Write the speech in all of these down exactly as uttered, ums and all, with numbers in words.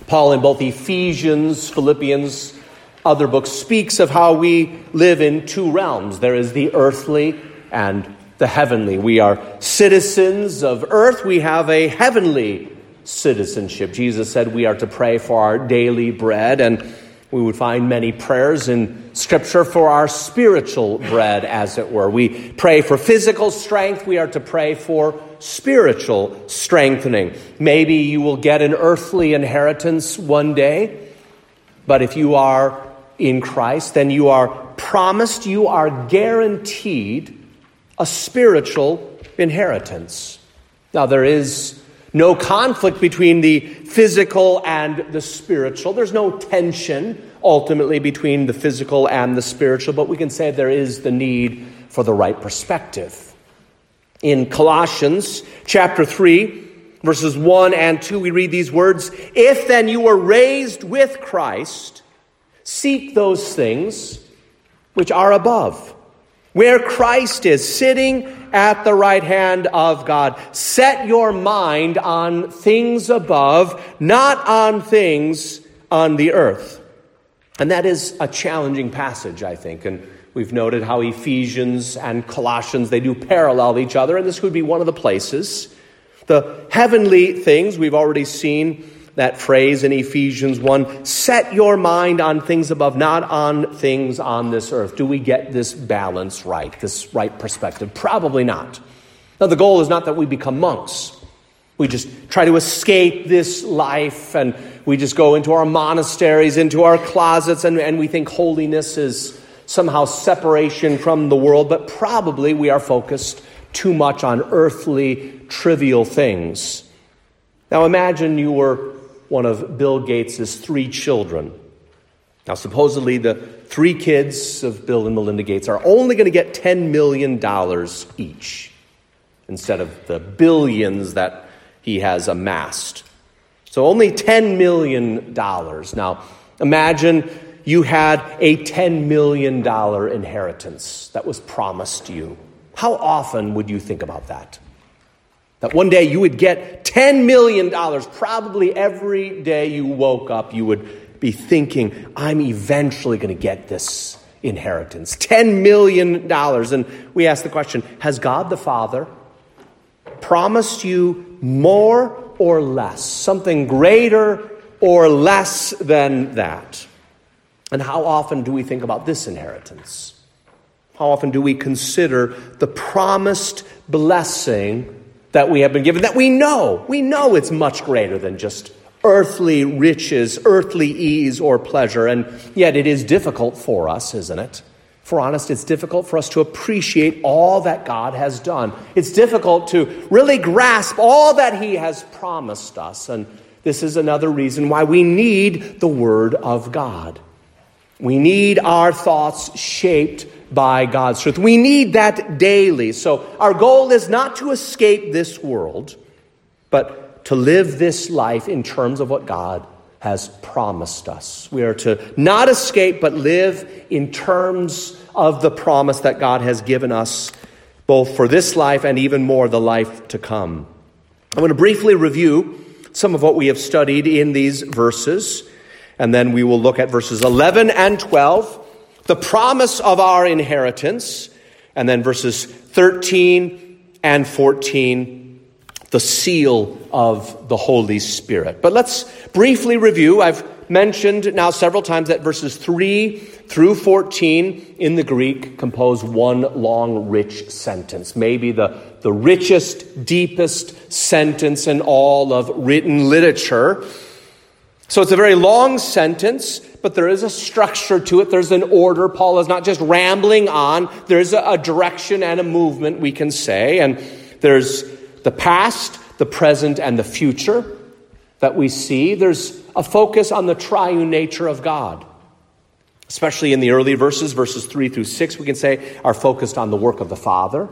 Paul in both Ephesians, Philippians, other books speaks of how we live in two realms. There is the earthly and the heavenly. We are citizens of earth. We have a heavenly citizenship. Jesus said we are to pray for our daily bread, and we would find many prayers in Scripture for our spiritual bread, as it were. We pray for physical strength. We are to pray for spiritual strengthening. Maybe you will get an earthly inheritance one day, but if you are in Christ, then you are promised, you are guaranteed a spiritual inheritance. Now, there is no conflict between the physical and the spiritual. There's no tension, ultimately, between the physical and the spiritual, but we can say there is the need for the right perspective. In Colossians chapter three, verses one and two, we read these words, "If then you were raised with Christ, seek those things which are above, where Christ is sitting at the right hand of God. Set your mind on things above, not on things on the earth." And that is a challenging passage, I think. And we've noted how Ephesians and Colossians, they do parallel each other. And this would be one of the places. The heavenly things, we've already seen that phrase in Ephesians one, set your mind on things above, not on things on this earth. Do we get this balance right, this right perspective? Probably not. Now, the goal is not that we become monks. We just try to escape this life and we just go into our monasteries, into our closets, and, and we think holiness is somehow separation from the world, but probably we are focused too much on earthly, trivial things. Now, imagine you were one of Bill Gates' three children. Now, supposedly the three kids of Bill and Melinda Gates are only going to get ten million dollars each instead of the billions that he has amassed. So only ten million dollars. Now, imagine you had a ten million dollars inheritance that was promised you. How often would you think about that? That one day you would get ten million dollars. Probably every day you woke up, you would be thinking, I'm eventually going to get this inheritance. ten million dollars. And we ask the question, has God the Father promised you more or less? Something greater or less than that? And how often do we think about this inheritance? How often do we consider the promised blessing that we have been given, that we know, we know it's much greater than just earthly riches, earthly ease or pleasure, and yet it is difficult for us, isn't it? If we're honest, it's difficult for us to appreciate all that God has done. It's difficult to really grasp all that He has promised us, and this is another reason why we need the Word of God. We need our thoughts shaped by God's truth. We need that daily. So our goal is not to escape this world, but to live this life in terms of what God has promised us. We are to not escape, but live in terms of the promise that God has given us, both for this life and even more the life to come. I'm going to briefly review some of what we have studied in these verses, and then we will look at verses eleven and twelve, the promise of our inheritance, and then verses thirteen and fourteen, the seal of the Holy Spirit. But let's briefly review. I've mentioned now several times that verses three through fourteen in the Greek compose one long, rich sentence. Maybe the, the richest, deepest sentence in all of written literature. So it's a very long sentence, but there is a structure to it. There's an order. Paul is not just rambling on. There's a, a direction and a movement, we can say. And there's the past, the present, and the future that we see. There's a focus on the triune nature of God. Especially in the early verses, verses three through six, we can say are focused on the work of the Father.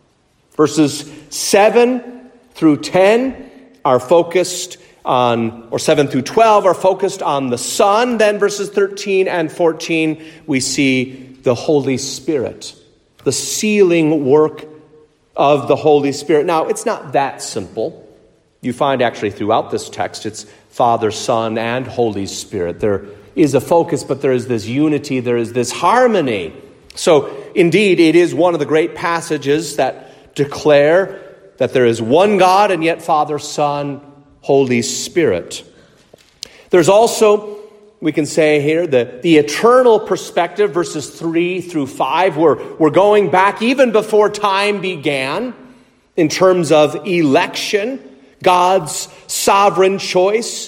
Verses seven through ten are focused on, or seven through twelve are focused on the Son. Then verses thirteen and fourteen, we see the Holy Spirit, the sealing work of the Holy Spirit. Now, it's not that simple. You find actually throughout this text, it's Father, Son, and Holy Spirit. There is a focus, but there is this unity, there is this harmony. So, indeed, it is one of the great passages that declare that there is one God and yet Father, Son, Holy Spirit. There's also, we can say here, the, the eternal perspective, verses three through five. We're, we're going back even before time began in terms of election, God's sovereign choice.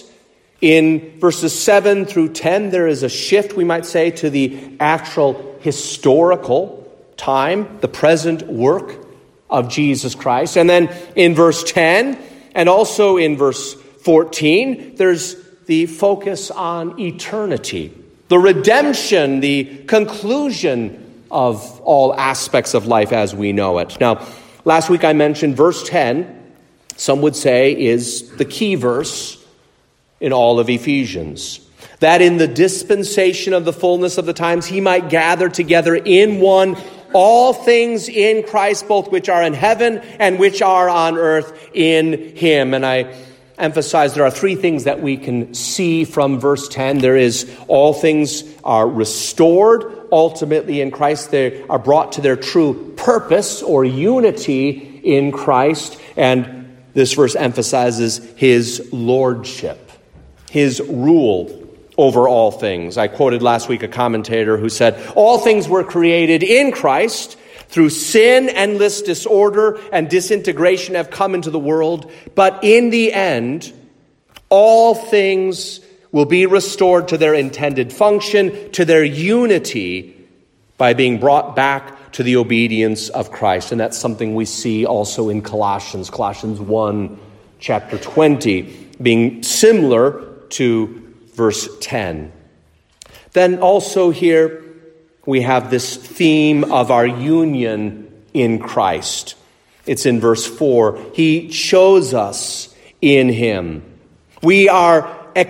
In verses seven through ten, there is a shift, we might say, to the actual historical time, the present work of Jesus Christ. And then in verse ten, and also in verse fourteen, there's the focus on eternity, the redemption, the conclusion of all aspects of life as we know it. Now, last week I mentioned verse ten, some would say is the key verse in all of Ephesians. That in the dispensation of the fullness of the times he might gather together in one all things in Christ, both which are in heaven and which are on earth in him. And I emphasize there are three things that we can see from verse ten. There is all things are restored ultimately in Christ. They are brought to their true purpose or unity in Christ. And this verse emphasizes his lordship, his rule over all things. I quoted last week a commentator who said, all things were created in Christ. Through sin, endless disorder and disintegration have come into the world. But in the end, all things will be restored to their intended function, to their unity, by being brought back to the obedience of Christ. And that's something we see also in Colossians, Colossians one, chapter twenty, being similar to verse ten. Then also here we have this theme of our union in Christ. It's in verse four. He chose us in him. We are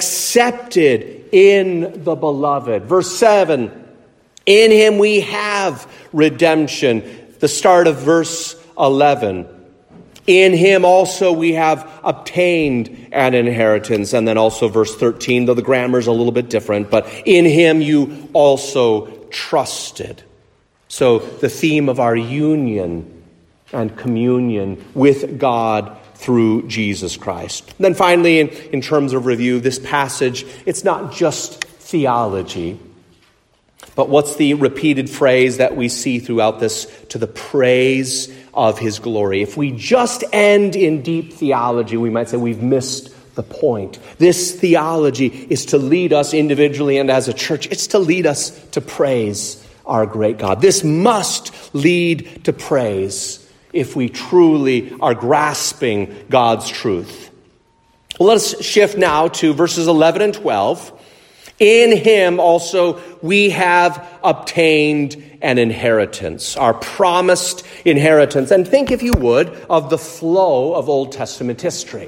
accepted in the beloved. Verse seven. In him we have redemption. The start of verse eleven. In him also we have obtained an inheritance. And then also verse thirteen, though the grammar is a little bit different, but in him you also trusted. So the theme of our union and communion with God through Jesus Christ. And then finally, in, in terms of review, this passage, it's not just theology, but what's the repeated phrase that we see throughout this? To the praise of his glory. If we just end in deep theology, we might say we've missed the point. This theology is to lead us individually and as a church. It's to lead us to praise our great God. This must lead to praise if we truly are grasping God's truth. Well, let's shift now to verses eleven and twelve. In him also we have obtained an inheritance, our promised inheritance. And think, if you would, of the flow of Old Testament history.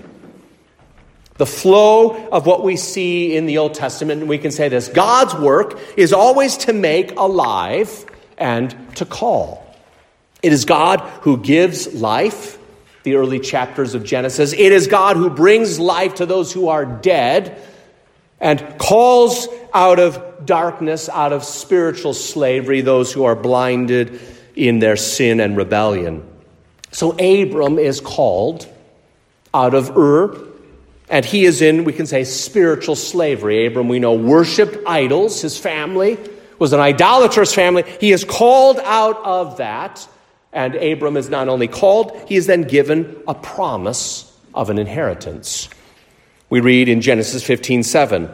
The flow of what we see in the Old Testament, and we can say this: God's work is always to make alive and to call. It is God who gives life, the early chapters of Genesis. It is God who brings life to those who are dead and calls out of darkness, out of spiritual slavery, those who are blinded in their sin and rebellion. So Abram is called out of Ur, and he is in, we can say, spiritual slavery. Abram, we know, worshipped idols. His family was an idolatrous family. He is called out of that, and Abram is not only called, he is then given a promise of an inheritance. We read in Genesis fifteen seven.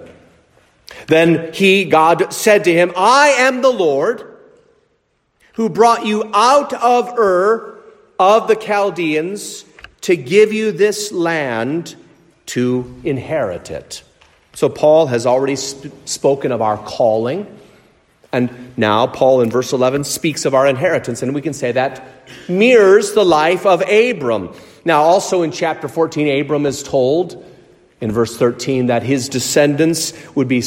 Then he, God, said to him, I am the Lord who brought you out of Ur of the Chaldeans to give you this land to inherit it. So Paul has already sp- spoken of our calling. And now Paul in verse eleven speaks of our inheritance. And we can say that mirrors the life of Abram. Now also in chapter fourteen, Abram is told in verse thirteen that his descendants would be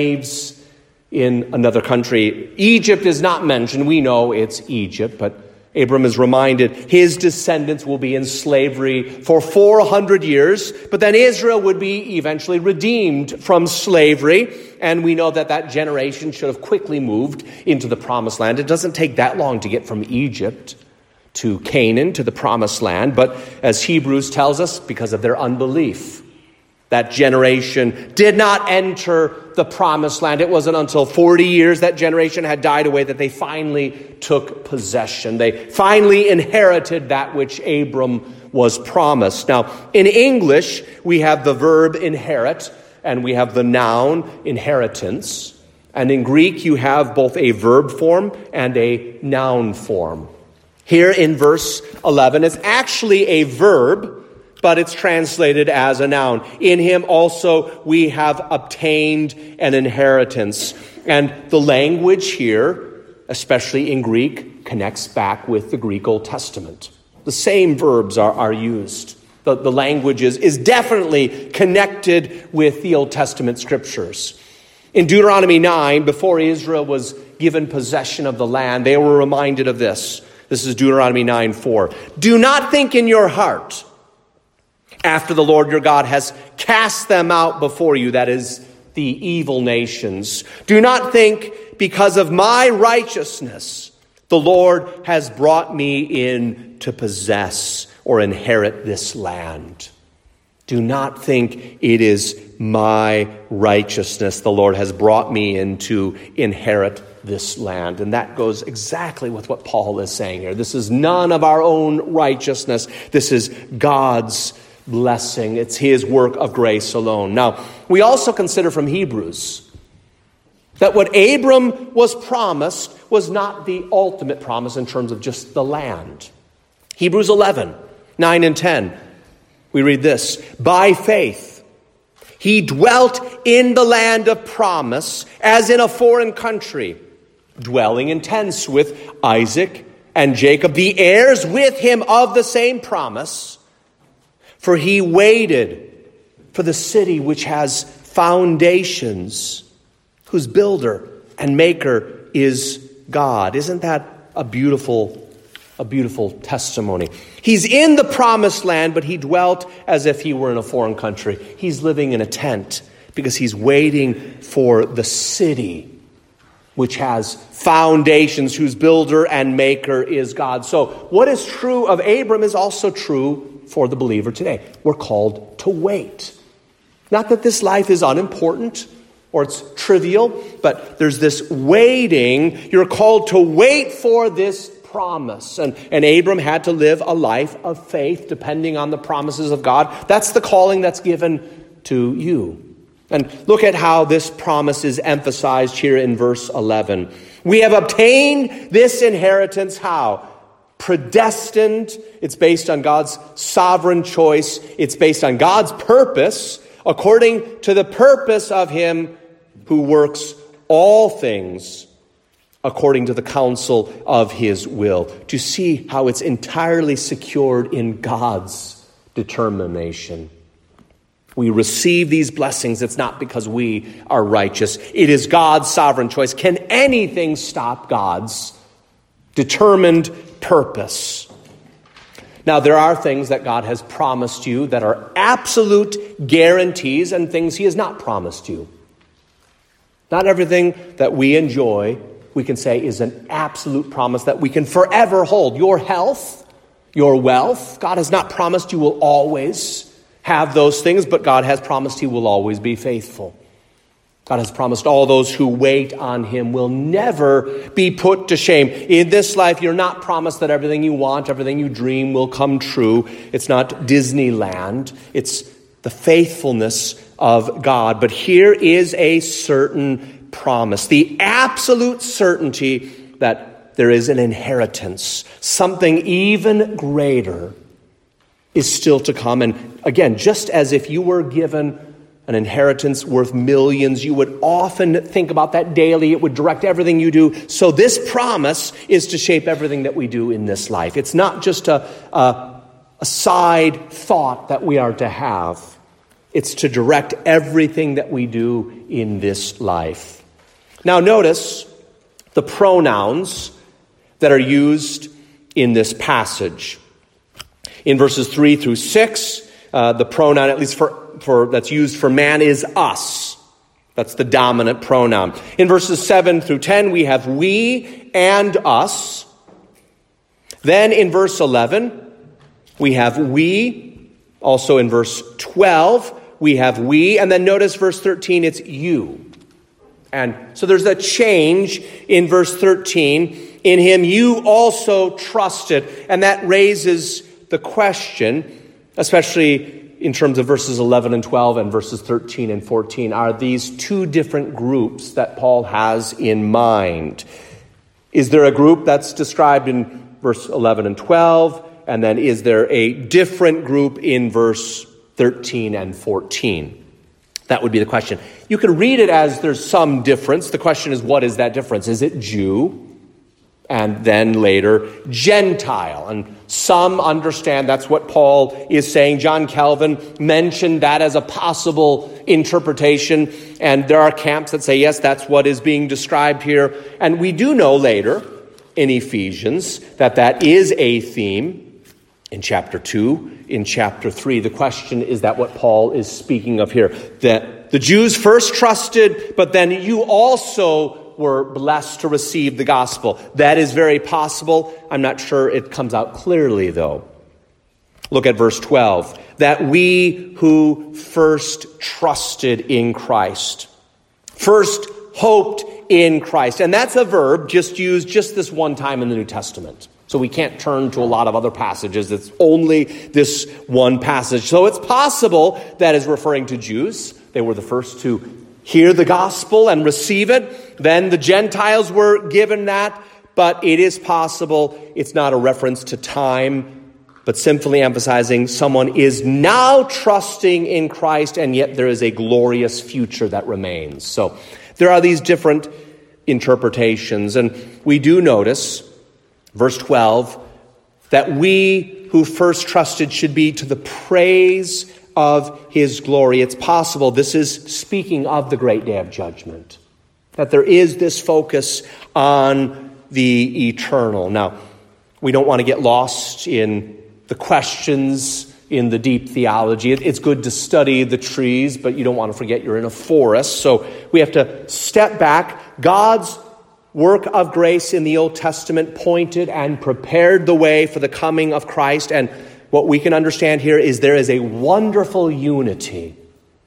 slaves in another country. Egypt is not mentioned. We know it's Egypt, but Abram is reminded his descendants will be in slavery for four hundred years, but then Israel would be eventually redeemed from slavery. And we know that that generation should have quickly moved into the promised land. It doesn't take that long to get from Egypt to Canaan, to the promised land. But as Hebrews tells us, because of their unbelief, that generation did not enter the promised land. It wasn't until forty years that generation had died away that they finally took possession. They finally inherited that which Abram was promised. Now, in English, we have the verb inherit and we have the noun inheritance. And in Greek, you have both a verb form and a noun form. Here in verse eleven, it's actually a verb, but it's translated as a noun. In him also we have obtained an inheritance. And the language here, especially in Greek, connects back with the Greek Old Testament. The same verbs are, are used. The, the language is, is definitely connected with the Old Testament scriptures. In Deuteronomy nine, before Israel was given possession of the land, they were reminded of this. This is Deuteronomy nine four. Do not think in your heart, after the Lord your God has cast them out before you, that is, the evil nations. Do not think, because of my righteousness, the Lord has brought me in to possess or inherit this land. Do not think it is my righteousness the Lord has brought me in to inherit this land. And that goes exactly with what Paul is saying here. This is none of our own righteousness. This is God's blessing. It's his work of grace alone. Now, we also consider from Hebrews that what Abram was promised was not the ultimate promise in terms of just the land. Hebrews eleven, nine and ten, we read this. By faith, he dwelt in the land of promise as in a foreign country, dwelling in tents with Isaac and Jacob, the heirs with him of the same promise. For he waited for the city which has foundations, whose builder and maker is God. Isn't that a beautiful, a beautiful testimony? He's in the promised land, but he dwelt as if he were in a foreign country. He's living in a tent because he's waiting for the city which has foundations, whose builder and maker is God. So what is true of Abram is also true for the believer today. We're called to wait. Not that this life is unimportant or it's trivial, but there's this waiting. You're called to wait for this promise. And, and Abram had to live a life of faith depending on the promises of God. That's the calling that's given to you. And look at how this promise is emphasized here in verse eleven. We have obtained this inheritance, how? Predestined. It's based on God's sovereign choice. It's based on God's purpose, according to the purpose of him who works all things according to the counsel of his will. To see how it's entirely secured in God's determination. We receive these blessings. It's not because we are righteous. It is God's sovereign choice. Can anything stop God's determined purpose? Now, there are things that God has promised you that are absolute guarantees and things he has not promised you. Not everything that we enjoy, we can say, is an absolute promise that we can forever hold. Your health, your wealth, God has not promised you will always have those things, but God has promised he will always be faithful. God has promised all those who wait on him will never be put to shame. In this life, you're not promised that everything you want, everything you dream will come true. It's not Disneyland. It's the faithfulness of God. But here is a certain promise, the absolute certainty that there is an inheritance, something even greater is still to come. And again, just as if you were given an inheritance worth millions, you would often think about that daily. It would direct everything you do. So this promise is to shape everything that we do in this life. It's not just a, a, a side thought that we are to have. It's to direct everything that we do in this life. Now notice the pronouns that are used in this passage. In verses three through six, uh, the pronoun, at least for, for that's used for man, is us. That's the dominant pronoun. In verses seven through ten, we have we and us. Then in verse eleven, we have we. Also in verse twelve, we have we. And then notice verse thirteen, it's you. And so there's a change in verse thirteen. In him you also trusted. And that raises the question, especially in terms of verses eleven and twelve and verses thirteen and fourteen. Are these two different groups that Paul has in mind? Is there a group that's described in verse eleven and twelve? And then is there a different group in verse thirteen and fourteen? That would be the question. You could read it as there's some difference. The question is, what is that difference? Is it Jew? And then later, Gentile. And some understand that's what Paul is saying. John Calvin mentioned that as a possible interpretation. And there are camps that say, yes, that's what is being described here. And we do know later in Ephesians that that is a theme in chapter two, in chapter three. The question is that what Paul is speaking of here, that the Jews first trusted, but then you also were blessed to receive the gospel. That is very possible. I'm not sure it comes out clearly, though. Look at verse twelve. That we who first trusted in Christ, first hoped in Christ. And that's a verb just used just this one time in the New Testament. So we can't turn to a lot of other passages. It's only this one passage. So it's possible that is referring to Jews. They were the first to hear the gospel and receive it. Then the Gentiles were given that. But it is possible it's not a reference to time, but simply emphasizing someone is now trusting in Christ, and yet there is a glorious future that remains. So there are these different interpretations. And we do notice, verse twelve, that we who first trusted should be to the praise of his glory. It's possible this is speaking of the great day of judgment, that there is this focus on the eternal. Now, we don't want to get lost in the questions in the deep theology. It's good to study the trees, but you don't want to forget you're in a forest. So we have to step back. God's work of grace in the Old Testament pointed and prepared the way for the coming of Christ. And what we can understand here is there is a wonderful unity,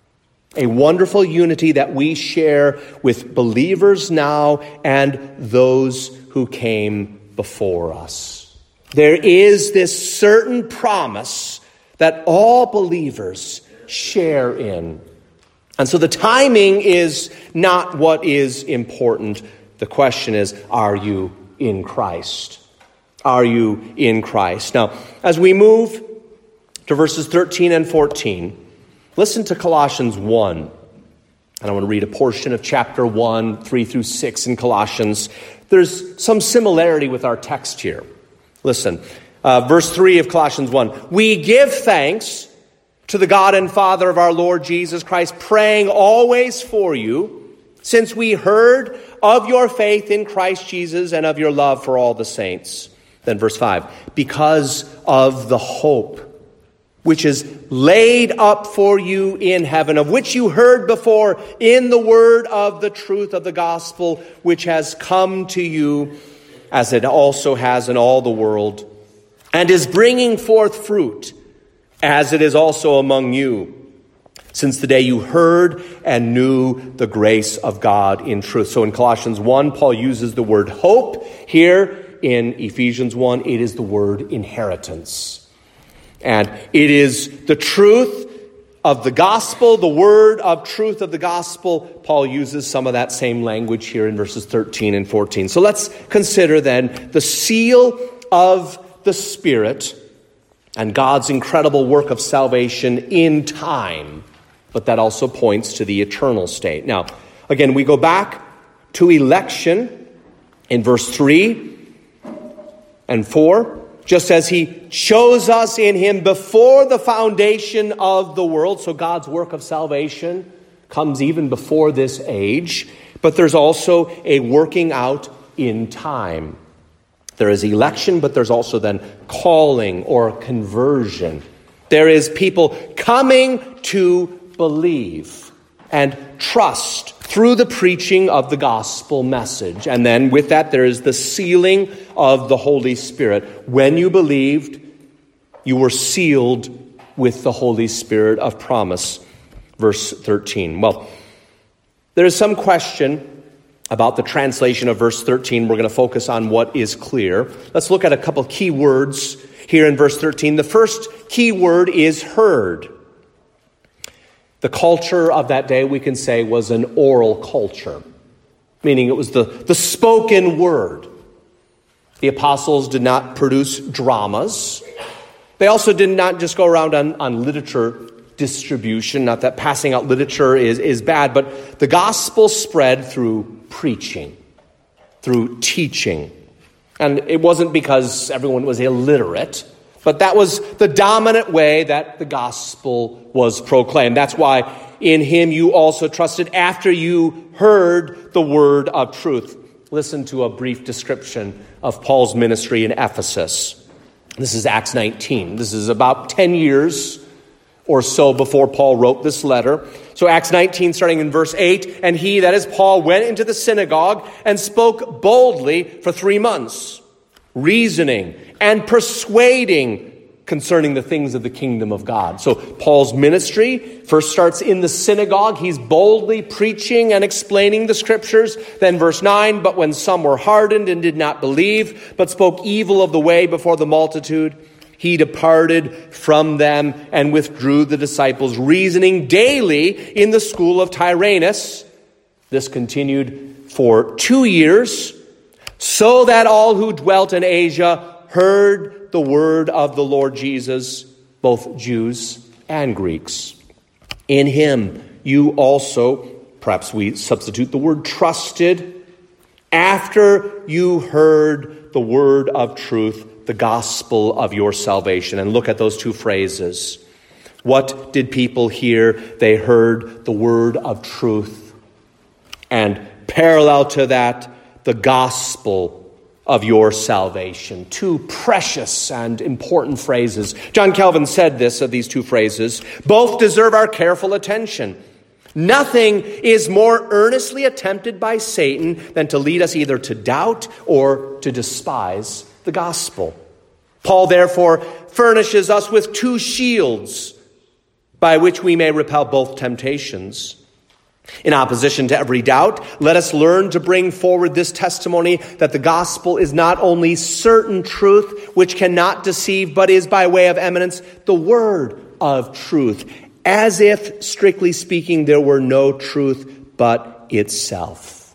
a wonderful unity that we share with believers now and those who came before us. There is this certain promise that all believers share in. And so the timing is not what is important. The question is, are you in Christ? Are you in Christ? Now, as we move to verses thirteen and fourteen, listen to Colossians one. And I want to read a portion of chapter one, three through six in Colossians. There's some similarity with our text here. Listen, uh, verse three of Colossians one. We give thanks to the God and Father of our Lord Jesus Christ, praying always for you, since we heard of your faith in Christ Jesus and of your love for all the saints. Then verse five, because of the hope which is laid up for you in heaven, of which you heard before in the word of the truth of the gospel, which has come to you, as it also has in all the world, and is bringing forth fruit, as it is also among you, since the day you heard and knew the grace of God in truth. So in Colossians one, Paul uses the word hope. Here in Ephesians one, it is the word inheritance. And it is the truth of the gospel, the word of truth of the gospel. Paul uses some of that same language here in verses thirteen and fourteen. So let's consider then the seal of the Spirit and God's incredible work of salvation in time. But that also points to the eternal state. Now, again, we go back to election in verse three and four. Just as he chose us in him before the foundation of the world. So God's work of salvation comes even before this age. But there's also a working out in time. There is election, but there's also then calling or conversion. There is people coming to believe and trust through the preaching of the gospel message. And then with that, there is the sealing of the Holy Spirit. When you believed, you were sealed with the Holy Spirit of promise. Verse thirteen. Well, there is some question about the translation of verse thirteen. We're going to focus on what is clear. Let's look at a couple key words here in verse thirteen. The first key word is heard. The culture of that day, we can say, was an oral culture, meaning it was the, the spoken word. The apostles did not produce dramas. They also did not just go around on, on literature distribution. Not that passing out literature is, is bad, but the gospel spread through preaching, through teaching. And it wasn't because everyone was illiterate, but that was the dominant way that the gospel was proclaimed. That's why in him you also trusted after you heard the word of truth. Listen to a brief description of Paul's ministry in Ephesus. This is Acts nineteen. This is about ten years or so before Paul wrote this letter. So Acts nineteen, starting in verse eight, and he, that is Paul, went into the synagogue and spoke boldly for three months, reasoning and persuading concerning the things of the kingdom of God. So Paul's ministry first starts in the synagogue. He's boldly preaching and explaining the scriptures. Then verse nine, but when some were hardened and did not believe, but spoke evil of the way before the multitude, he departed from them and withdrew the disciples, reasoning daily in the school of Tyrannus. This continued for two years, so that all who dwelt in Asia heard the word of the Lord Jesus, both Jews and Greeks. In him you also, perhaps we substitute the word trusted, after you heard the word of truth, the gospel of your salvation. And look at those two phrases. What did people hear? They heard the word of truth. And parallel to that, the gospel of your salvation. Two precious and important phrases. John Calvin said this of these two phrases. Both deserve our careful attention. Nothing is more earnestly attempted by Satan than to lead us either to doubt or to despise the gospel. Paul therefore furnishes us with two shields by which we may repel both temptations. In opposition to every doubt, let us learn to bring forward this testimony that the gospel is not only certain truth, which cannot deceive, but is by way of eminence the word of truth, as if, strictly speaking, there were no truth but itself.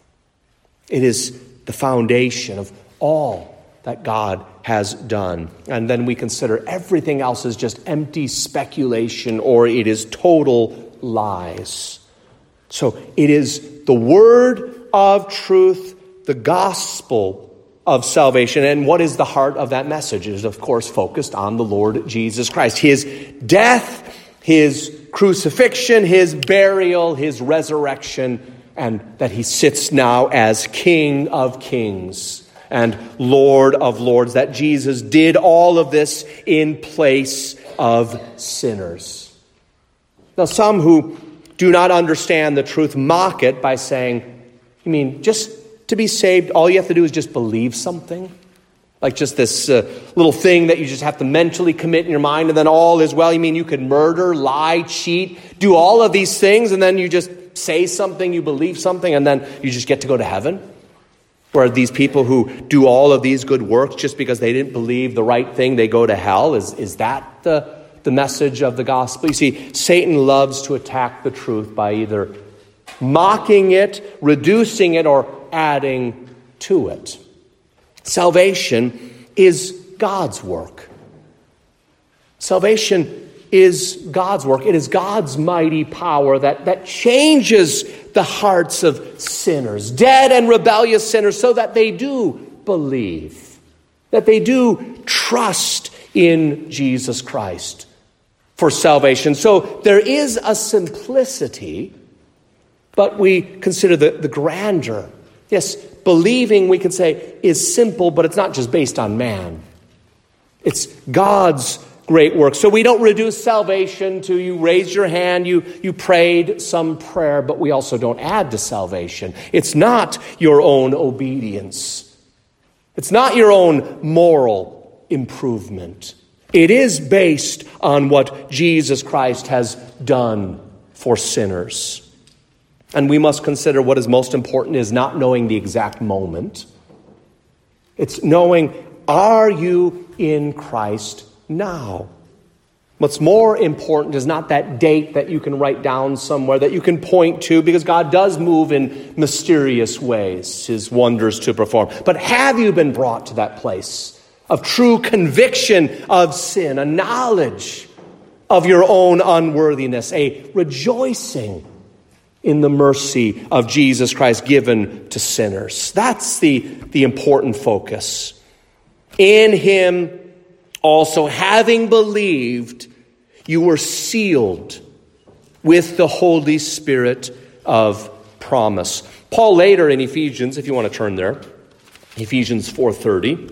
It is the foundation of all that God has done. And then we consider everything else as just empty speculation, or it is total lies. So it is the word of truth, the gospel of salvation. And what is the heart of that message? It is, of course, focused on the Lord Jesus Christ. His death, his crucifixion, his burial, his resurrection, and that he sits now as King of kings and Lord of lords. That Jesus did all of this in place of sinners. Now, some who do not understand the truth mock it by saying, you mean just to be saved, all you have to do is just believe something? Like just this uh, little thing that you just have to mentally commit in your mind, and then all is well? You mean you could murder, lie, cheat, do all of these things, and then you just say something, you believe something, and then you just get to go to heaven? Or these people who do all of these good works just because they didn't believe the right thing, they go to hell? Is, is that the... the message of the gospel? You see, Satan loves to attack the truth by either mocking it, reducing it, or adding to it. Salvation is God's work. Salvation is God's work. It is God's mighty power that, that changes the hearts of sinners, dead and rebellious sinners, so that they do believe, that they do trust in Jesus Christ for salvation. So there is a simplicity, but we consider the, the grandeur. Yes, believing, we could say, is simple, but it's not just based on man. It's God's great work. So we don't reduce salvation to you raised your hand, you, you prayed some prayer, but we also don't add to salvation. It's not your own obedience. It's not your own moral improvement. It is based on what Jesus Christ has done for sinners. And we must consider what is most important is not knowing the exact moment. It's knowing, are you in Christ now? What's more important is not that date that you can write down somewhere, that you can point to, because God does move in mysterious ways, his wonders to perform. But have you been brought to that place of true conviction of sin, a knowledge of your own unworthiness, a rejoicing in the mercy of Jesus Christ given to sinners? That's the, the important focus. In him also, having believed, you were sealed with the Holy Spirit of promise. Paul later in Ephesians, if you want to turn there, Ephesians four thirty.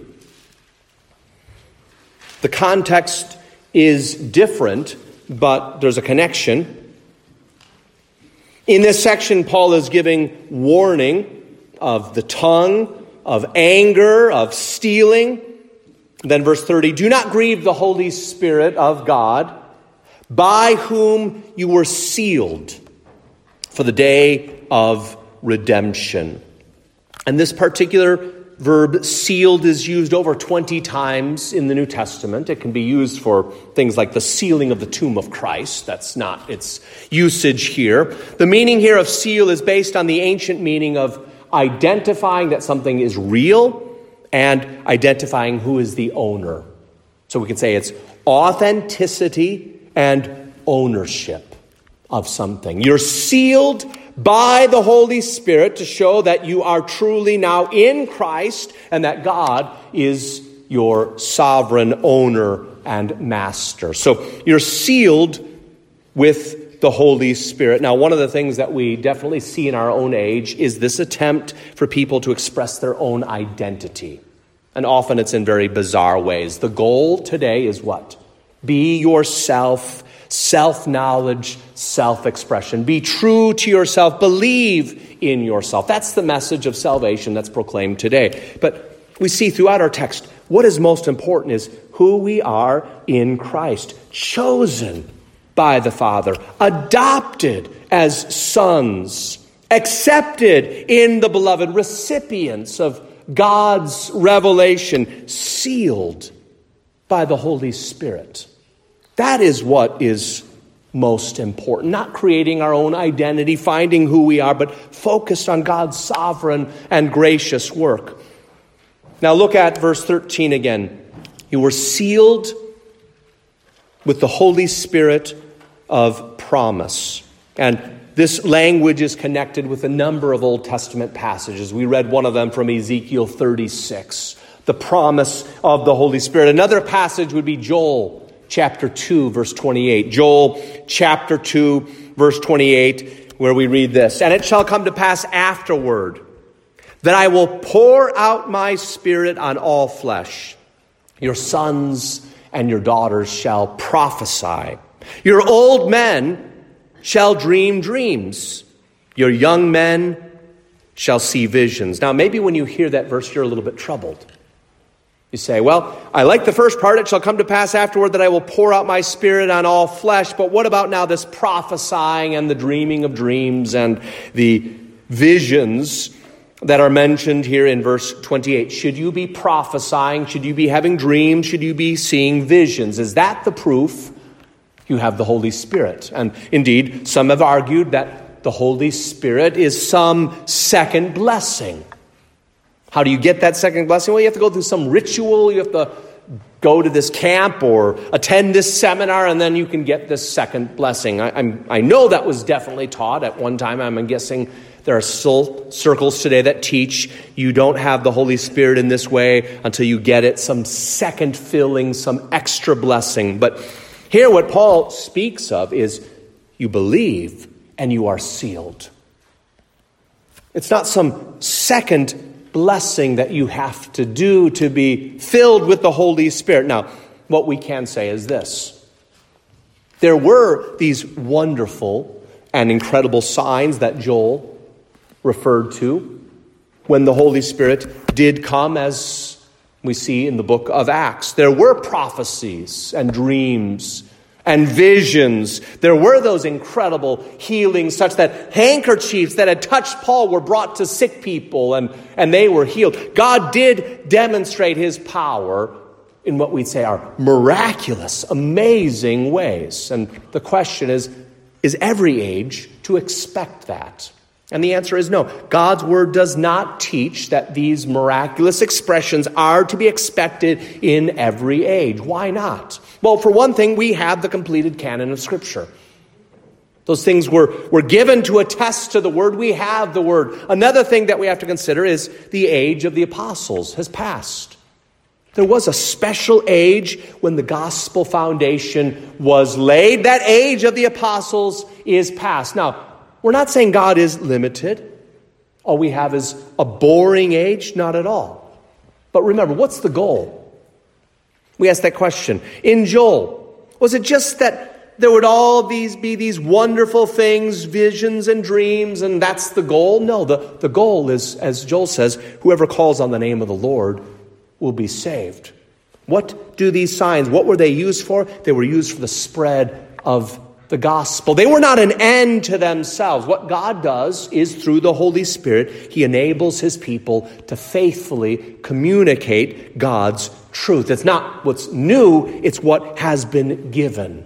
The context is different, but there's a connection. In this section, Paul is giving warning of the tongue, of anger, of stealing. Then verse thirty, do not grieve the Holy Spirit of God, by whom you were sealed for the day of redemption. And this particular verb sealed is used over twenty times in the New Testament. It can be used for things like the sealing of the tomb of Christ. That's not its usage here. The meaning here of seal is based on the ancient meaning of identifying that something is real and identifying who is the owner. So we can say it's authenticity and ownership of something. You're sealed by the Holy Spirit to show that you are truly now in Christ and that God is your sovereign owner and master. So you're sealed with the Holy Spirit. Now, one of the things that we definitely see in our own age is this attempt for people to express their own identity. And often it's in very bizarre ways. The goal today is what? Be yourself. Self-knowledge, self-expression. Be true to yourself. Believe in yourself. That's the message of salvation that's proclaimed today. But we see throughout our text, what is most important is who we are in Christ. Chosen by the Father. Adopted as sons. Accepted in the beloved. Recipients of God's revelation. Sealed by the Holy Spirit. That is what is most important. Not creating our own identity, finding who we are, but focused on God's sovereign and gracious work. Now look at verse thirteen again. You were sealed with the Holy Spirit of promise. And this language is connected with a number of Old Testament passages. We read one of them from Ezekiel thirty-six, the promise of the Holy Spirit. Another passage would be Joel chapter two, verse twenty-eight. Joel chapter two, verse twenty-eight, where we read this. And it shall come to pass afterward that I will pour out my Spirit on all flesh. Your sons and your daughters shall prophesy. Your old men shall dream dreams. Your young men shall see visions. Now, maybe when you hear that verse, you're a little bit troubled. You say, well, I like the first part. It shall come to pass afterward that I will pour out my Spirit on all flesh. But what about now this prophesying and the dreaming of dreams and the visions that are mentioned here in verse twenty-eight? Should you be prophesying? Should you be having dreams? Should you be seeing visions? Is that the proof you have the Holy Spirit? And indeed, some have argued that the Holy Spirit is some second blessing. How do you get that second blessing? Well, you have to go through some ritual. You have to go to this camp or attend this seminar, and then you can get this second blessing. I, I'm, I know that was definitely taught at one time. I'm guessing there are still circles today that teach you don't have the Holy Spirit in this way until you get it, some second filling, some extra blessing. But here what Paul speaks of is you believe and you are sealed. It's not some second blessing that you have to do to be filled with the Holy Spirit. Now, what we can say is this. There were these wonderful and incredible signs that Joel referred to when the Holy Spirit did come, as we see in the book of Acts. There were prophecies and dreams and visions. There were those incredible healings, such that handkerchiefs that had touched Paul were brought to sick people and, and they were healed. God did demonstrate his power in what we'd say are miraculous, amazing ways. And the question is, is every age to expect that? And the answer is no. God's word does not teach that these miraculous expressions are to be expected in every age. Why not? Well, for one thing, we have the completed canon of Scripture. Those things were, were given to attest to the word. We have the word. Another thing that we have to consider is the age of the apostles has passed. There was a special age when the gospel foundation was laid. That age of the apostles is past. Now, we're not saying God is limited. All we have is a boring age. Not at all. But remember, what's the goal? We asked that question. In Joel, was it just that there would all these be these wonderful things, visions and dreams, and that's the goal? No, the, the goal is, as Joel says, whoever calls on the name of the Lord will be saved. What do these signs, what were they used for? They were used for the spread of the gospel. They were not an end to themselves. What God does is through the Holy Spirit, he enables his people to faithfully communicate God's truth. It's not what's new, it's what has been given.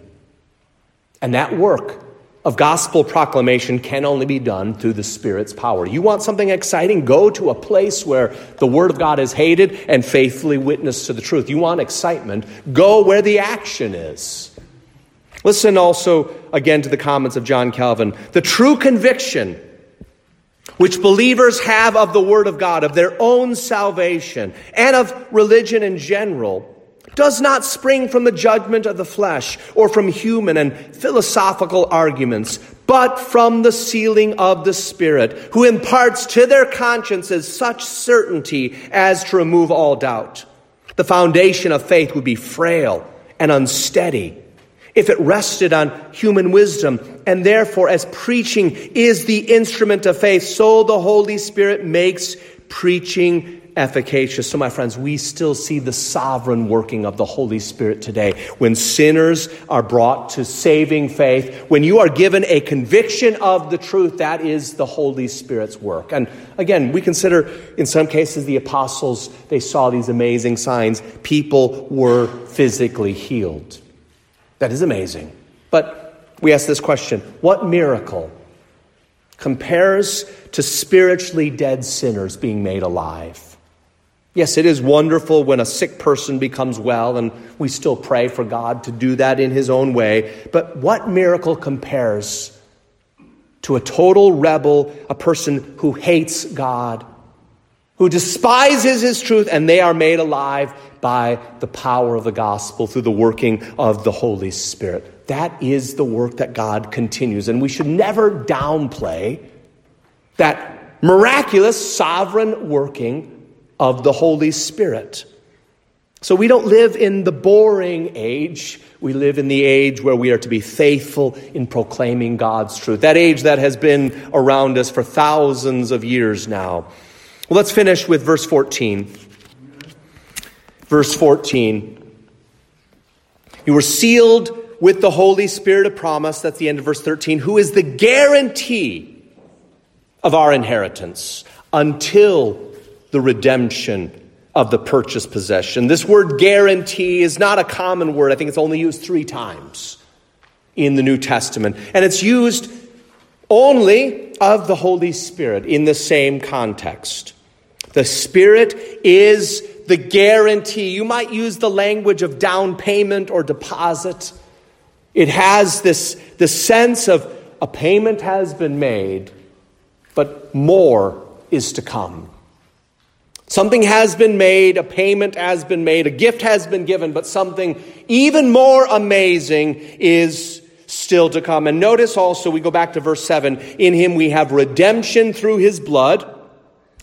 And that work of gospel proclamation can only be done through the Spirit's power. You want something exciting? Go to a place where the word of God is hated and faithfully witness to the truth. You want excitement? Go where the action is. Listen also again to the comments of John Calvin. The true conviction which believers have of the Word of God, of their own salvation, and of religion in general, does not spring from the judgment of the flesh or from human and philosophical arguments, but from the sealing of the Spirit, who imparts to their consciences such certainty as to remove all doubt. The foundation of faith would be frail and unsteady if it rested on human wisdom, and therefore as preaching is the instrument of faith, so the Holy Spirit makes preaching efficacious. So my friends, we still see the sovereign working of the Holy Spirit today. When sinners are brought to saving faith, when you are given a conviction of the truth, that is the Holy Spirit's work. And again, we consider in some cases the apostles, they saw these amazing signs. People were physically healed. That is amazing. But we ask this question, what miracle compares to spiritually dead sinners being made alive? Yes, it is wonderful when a sick person becomes well, and we still pray for God to do that in his own way. But what miracle compares to a total rebel, a person who hates God, who despises his truth, and they are made alive by the power of the gospel through the working of the Holy Spirit? That is the work that God continues. And we should never downplay that miraculous, sovereign working of the Holy Spirit. So we don't live in the boring age. We live in the age where we are to be faithful in proclaiming God's truth. That age that has been around us for thousands of years now. Well, let's finish with verse fourteen. Verse fourteen. You were sealed with the Holy Spirit of promise. That's the end of verse thirteen. Who is the guarantee of our inheritance until the redemption of the purchased possession. This word guarantee is not a common word. I think it's only used three times in the New Testament. And it's used only of the Holy Spirit in the same context. The Spirit is the guarantee. You might use the language of down payment or deposit. It has this, this sense of a payment has been made, but more is to come. Something has been made, a payment has been made, a gift has been given, but something even more amazing is still to come. And notice also, we go back to verse seven, in him we have redemption through his blood,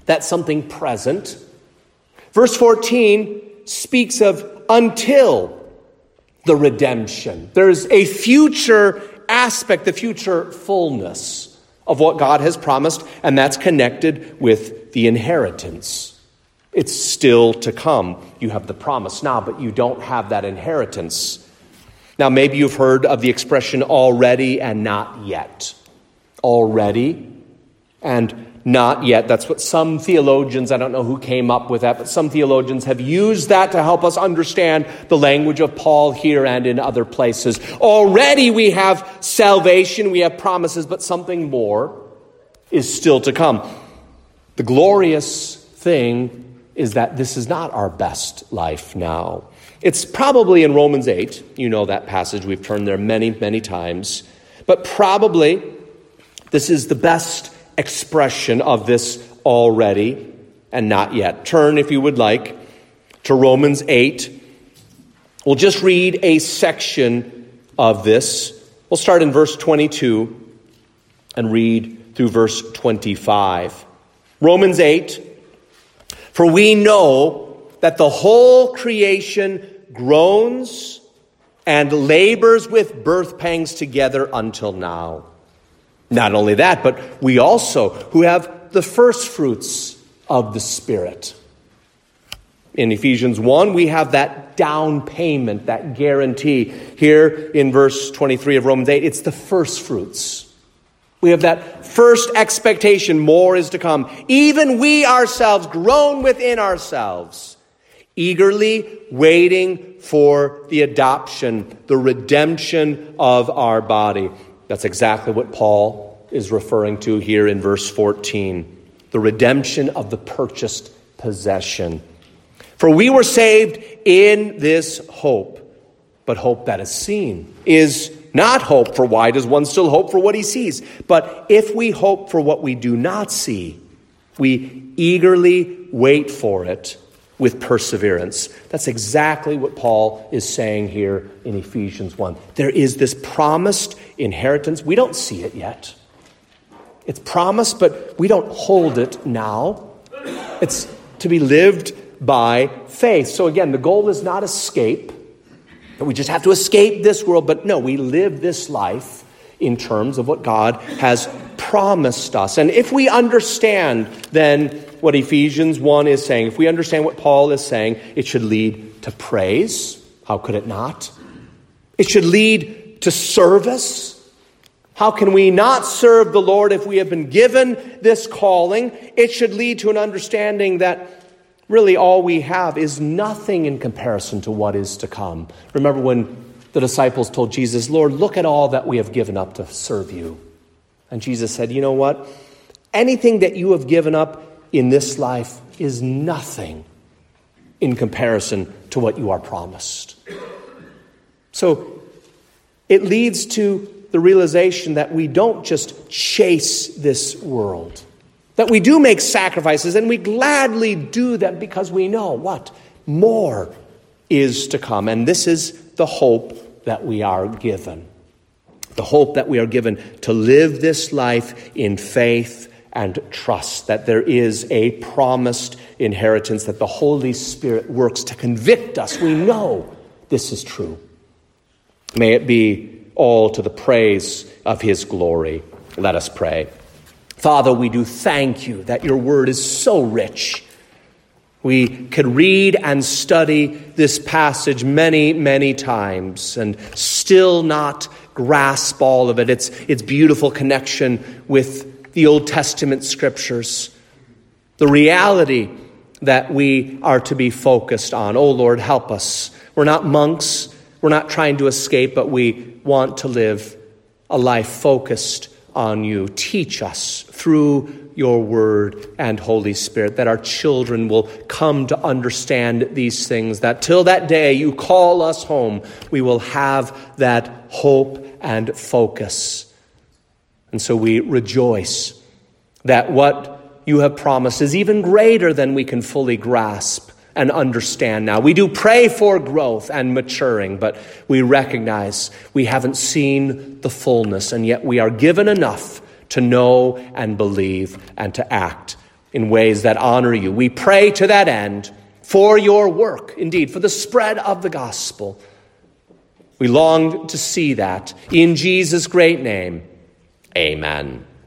That's something present. Verse fourteen speaks of until the redemption. There's a future aspect, the future fullness of what God has promised, and that's connected with the inheritance. It's still to come. You have the promise now, but you don't have that inheritance. Now, maybe you've heard of the expression already and not yet. Already and not yet. That's what some theologians, I don't know who came up with that, but some theologians have used that to help us understand the language of Paul here and in other places. Already we have salvation, we have promises, but something more is still to come. The glorious thing is that this is not our best life now. It's probably in Romans eight. You know that passage. We've turned there many, many times. But probably this is the best expression of this already and not yet. Turn, if you would like, to Romans eight. We'll just read a section of this. We'll start in verse twenty-two and read through verse twenty-five. Romans eight. For we know that the whole creation groans and labors with birth pangs together until now. Not only that, but we also, who have the first fruits of the Spirit. In Ephesians one, we have that down payment, that guarantee. Here in verse twenty-three of Romans eight, it's the first fruits. We have that first expectation, more is to come. Even we ourselves groan within ourselves, eagerly waiting for the adoption, the redemption of our body. That's exactly what Paul is referring to here in verse fourteen. The redemption of the purchased possession. For we were saved in this hope, but hope that is seen is not hope. For why does one still hope for what he sees? But if we hope for what we do not see, we eagerly wait for it with perseverance. That's exactly what Paul is saying here in Ephesians one. There is this promised inheritance. We don't see it yet. It's promised, but we don't hold it now. It's to be lived by faith. So again, the goal is not escape. We just have to escape this world. But no, we live this life in terms of what God has promised us. And if we understand then what Ephesians one is saying, if we understand what Paul is saying, it should lead to praise. How could it not? It should lead to service. How can we not serve the Lord if we have been given this calling? It should lead to an understanding that really all we have is nothing in comparison to what is to come. Remember when the disciples told Jesus, Lord, look at all that we have given up to serve you. And Jesus said, you know what? Anything that you have given up in this life is nothing in comparison to what you are promised. So it leads to the realization that we don't just chase this world, that we do make sacrifices, and we gladly do that because we know what? More is to come. And this is the hope that we are given. The hope that we are given to live this life in faith and trust, that there is a promised inheritance, that the Holy Spirit works to convict us. We know this is true. May it be all to the praise of his glory. Let us pray. Father, we do thank you that your word is so rich. We could read and study this passage many, many times and still not grasp all of it. It's, it's beautiful connection with the Old Testament scriptures. The reality that we are to be focused on. Oh Lord, help us. We're not monks. We're not trying to escape, but we want to live a life focused on you. Teach us through your word and Holy Spirit that our children will come to understand these things, that till that day you call us home, we will have that hope and focus. And so we rejoice that what you have promised is even greater than we can fully grasp and understand now. We do pray for growth and maturing, but we recognize we haven't seen the fullness, and yet we are given enough to know and believe and to act in ways that honor you. We pray to that end for your work, indeed, for the spread of the gospel. We long to see that. In Jesus' great name, amen.